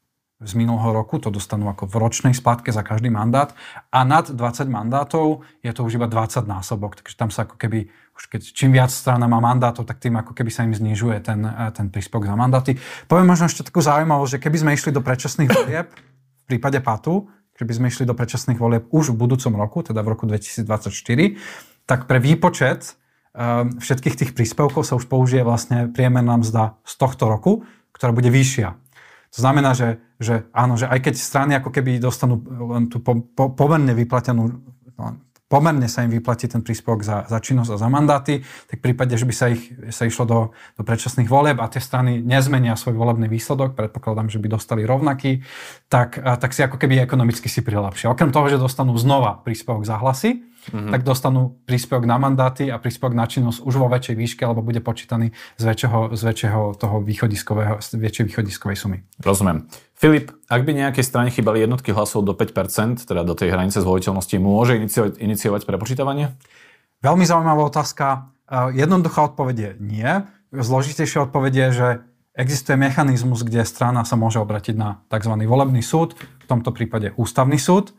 z minulého roku, to dostanú ako v ročnej splátke za každý mandát. A nad dvadsať mandátov je to už iba dvadsať násobok, takže tam sa ako keby už keď čím viac strana má mandátov, tak tým ako keby sa im znižuje ten, ten príspevok za mandáty. Poviem možno ešte takú zaujímavosť, že keby sme išli do predčasných volieb v prípade Patu, že by sme išli do predčasných volieb už v budúcom roku, teda v roku dvetisícdvadsaťštyri, tak pre výpočet um, všetkých tých príspevkov sa už použije vlastne priemerná mzda z tohto roku, ktorá bude vyššia. To znamená, že, že áno, že aj keď strany ako keby dostanú len tú po, po, pomerne vyplatenú, no, pomerne sa im vyplatí ten príspevok za, za činnosť a za mandáty, tak v prípade, že by sa, ich, sa išlo do, do predčasných volieb a tie strany nezmenia svoj volebný výsledok, predpokladám, že by dostali rovnaký, tak, tak si ako keby ekonomicky si prilepšia. Okrem toho, že dostanú znova príspevok za hlasy, mm-hmm. tak dostanú príspevok na mandáty a príspevok na činnosť už vo väčšej výške, alebo bude počítaný z väčšieho, z väčšieho toho východiskového, z väčšej východiskovej sumy. Rozumiem. Filip, ak by nejakej strane chýbali jednotky hlasov do päť percent, teda do tej hranice zvoliteľnosti, môže iniciovať, iniciovať prepočítavanie? Veľmi zaujímavá otázka. Jednoduchá odpoveď je nie. Zložitejšia odpoveď je, že existuje mechanizmus, kde strana sa môže obrátiť na tzv. Volebný súd, v tomto prípade ústavný súd,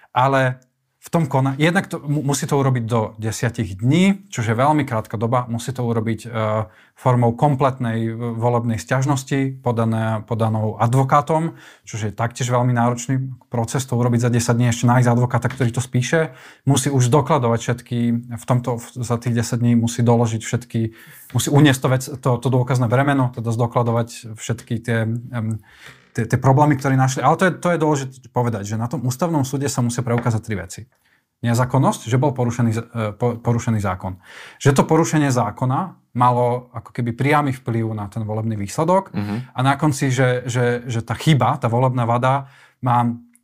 ale v tom konaní, jednak to, musí to urobiť do desiatich dní, čo je veľmi krátka doba, musí to urobiť e, formou kompletnej volebnej sťažnosti podané, podanou advokátom, čo je taktiež veľmi náročný proces, to urobiť za desať dní, ešte nájsť advokáta, ktorý to spíše, musí už dokladovať všetky, v tomto, za tých desať dní musí doložiť všetky, musí uniesť to, vec, to, to dôkazné bremeno, teda zdokladovať všetky tie um, Tie, tie problémy, ktoré našli. Ale to je, to je dôležité povedať, že na tom ústavnom súde sa musia preukázať tri veci. Nezákonnosť, že bol porušený, porušený zákon. Že to porušenie zákona malo ako keby priamy vplyv na ten volebný výsledok uh-huh. a na konci, že, že, že tá chyba, tá volebná vada má,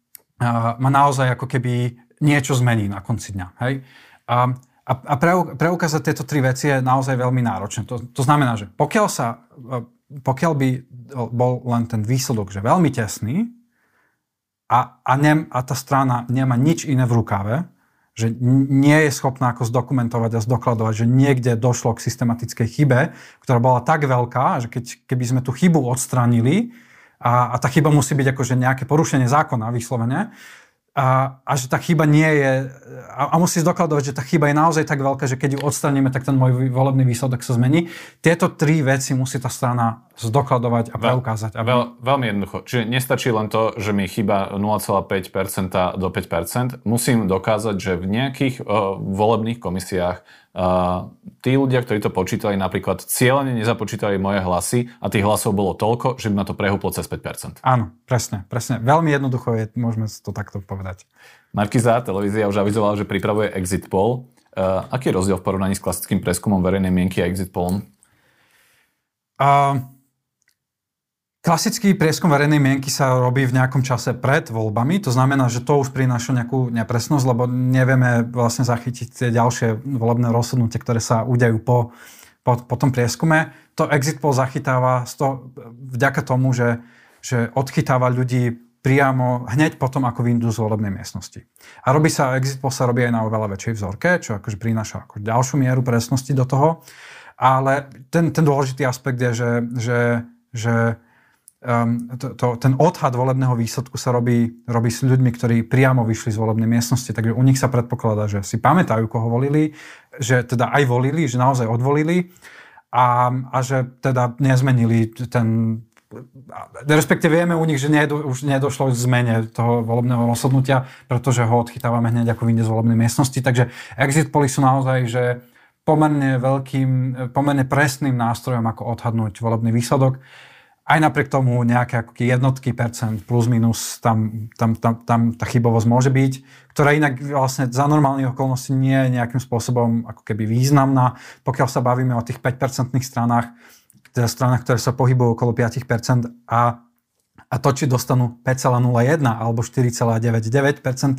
má naozaj ako keby niečo zmení na konci dňa. Hej? A, a, a preukázať tieto tri veci je naozaj veľmi náročné. To, to znamená, že pokiaľ sa pokiaľ by bol len ten výsledok, že veľmi tesný a, a, ne, a tá strana nemá nič iné v rukave, že nie je schopná ako zdokumentovať a zdokladovať, že niekde došlo k systematickej chybe, ktorá bola tak veľká, že keď, keby sme tú chybu odstránili a, a tá chyba musí byť akože nejaké porušenie zákona vyslovene, A, a že tá chyba nie je, a, a musí zdokladovať, že tá chyba je naozaj tak veľká, že keď ju odstraníme, tak ten môj volebný výsledok sa zmení. Tieto tri veci musí tá strana zdokladovať a preukázať. Aby... Veľ, veľmi jednoducho. Čiže nestačí len to, že mi chýba nula celá päť percent do päť percent. Musím dokázať, že v nejakých uh, volebných komisiách uh, tí ľudia, ktorí to počítali, napríklad cieľene nezapočítali moje hlasy a tých hlasov bolo toľko, že by ma to prehúplo cez päť percent. Áno, presne, presne. Veľmi jednoducho je, môžeme to takto povedať. Markíza, televízia už avizovala, že pripravuje exit poll. Uh, aký je rozdiel v porovnaní s klasickým prieskumom verejnej mienky a exit pollom? Uh, klasický prieskum verejnej mienky sa robí v nejakom čase pred voľbami. To znamená, že to už prináša nejakú nepresnosť, lebo nevieme vlastne zachytiť tie ďalšie volebné rozhodnutia, ktoré sa udejú po, po, po tom prieskume. To exit poll zachytáva to, vďaka tomu, že, že odchytáva ľudí priamo hneď potom, ako vyjdú z volebnej miestnosti. A robí sa, exit poll sa robí aj na oveľa väčšej vzorke, čo akože prináša akože ďalšiu mieru presnosti do toho. Ale ten, ten dôležitý aspekt je, že, že že um, to, to, ten odhad volebného výsledku sa robí, robí s ľuďmi, ktorí priamo vyšli z volebnej miestnosti, takže u nich sa predpokladá, že si pamätajú, koho volili, že teda aj volili, že naozaj odvolili a, a že teda nezmenili ten, respektíve vieme u nich, že nedo, už nedošlo k zmene toho volebného rozhodnutia, pretože ho odchytávame hneď ako vyjde z volebnej miestnosti, takže exit poly sú naozaj, že pomerne veľkým, pomerne presným nástrojom, ako odhadnúť volebný výsledok. Aj napriek tomu nejaké ako jednotky percent plus minus tam, tam, tam, tam tá chybovosť môže byť, ktorá inak vlastne za normálnych okolností nie je nejakým spôsobom ako keby významná. Pokiaľ sa bavíme o tých päť percentných stranách, teda stranách, ktoré sa pohybujú okolo päť percent a, a to, či dostanú päť celá nula jeden alebo štyri celá deväťdesiatdeväť percent,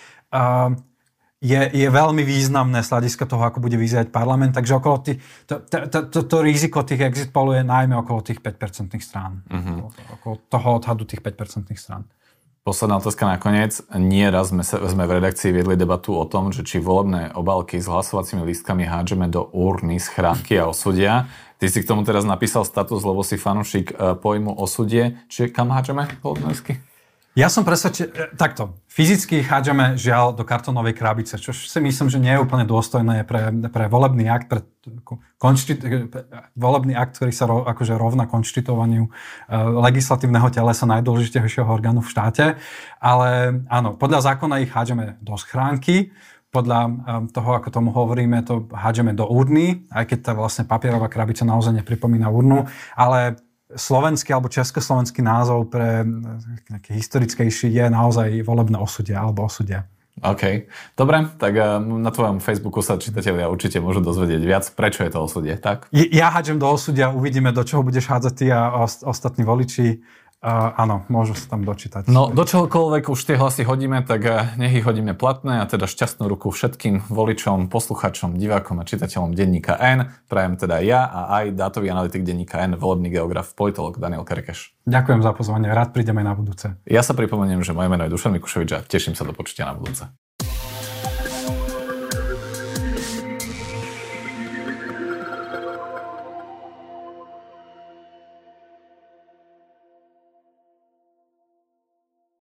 uh, Je, je veľmi významné z hľadiska toho, ako bude vyzerať parlament, takže okolo tých, to, to, to, to, to riziko tých exit polov je najmä okolo tých päť percentných strán. Uh-huh. Okolo toho odhadu tých päť percentných strán. Posledná otázka nakoniec. Nie raz sme, sa, sme v redakcii viedli debatu o tom, že či volebné obálky s hlasovacími lístkami hádžeme do urny, schránky a osudia. Ty si k tomu teraz napísal status, lebo si fanúšik pojmu osudie. Čiže kam hádžeme volebné lístky? Ja som presvedčený, takto, fyzicky hádžeme žiaľ do kartónovej krabice, čo si myslím, že nie je úplne dôstojné pre, pre volebný akt, pre konštit, volebný akt, ktorý sa ro, akože rovná konštituovaniu uh, legislatívneho telesa najdôležitejšieho orgánu v štáte, ale áno, podľa zákona ich hádžeme do schránky, podľa um, toho, ako tomu hovoríme, to hádžeme do urny, aj keď tá vlastne papierová krabica naozaj nepripomína urnu, ale slovenský alebo československý názov pre nejaký historickejší je naozaj volebné osudia alebo osudia. OK. Dobre, tak na tvojom Facebooku sa čitatelia určite môžu dozvedieť viac. Prečo je to osudie, tak? Ja hádžem do osudia, uvidíme, do čoho budeš hádzať ty a ostatní voliči. Uh, áno, môžu sa tam dočítať. No, do čohokoľvek už tie hlasy hodíme, tak nech ich hodíme platné a teda šťastnú ruku všetkým voličom, posluchačom, divákom a čitateľom denníka N. Prajem teda ja a aj dátový analytik denníka N, volebný geograf, politolog Daniel Kerekeš. Ďakujem za pozvanie, rád prídeme na budúce. Ja sa pripomeniem, že moje meno je Dušan Mikušovič a teším sa do počutia na budúce.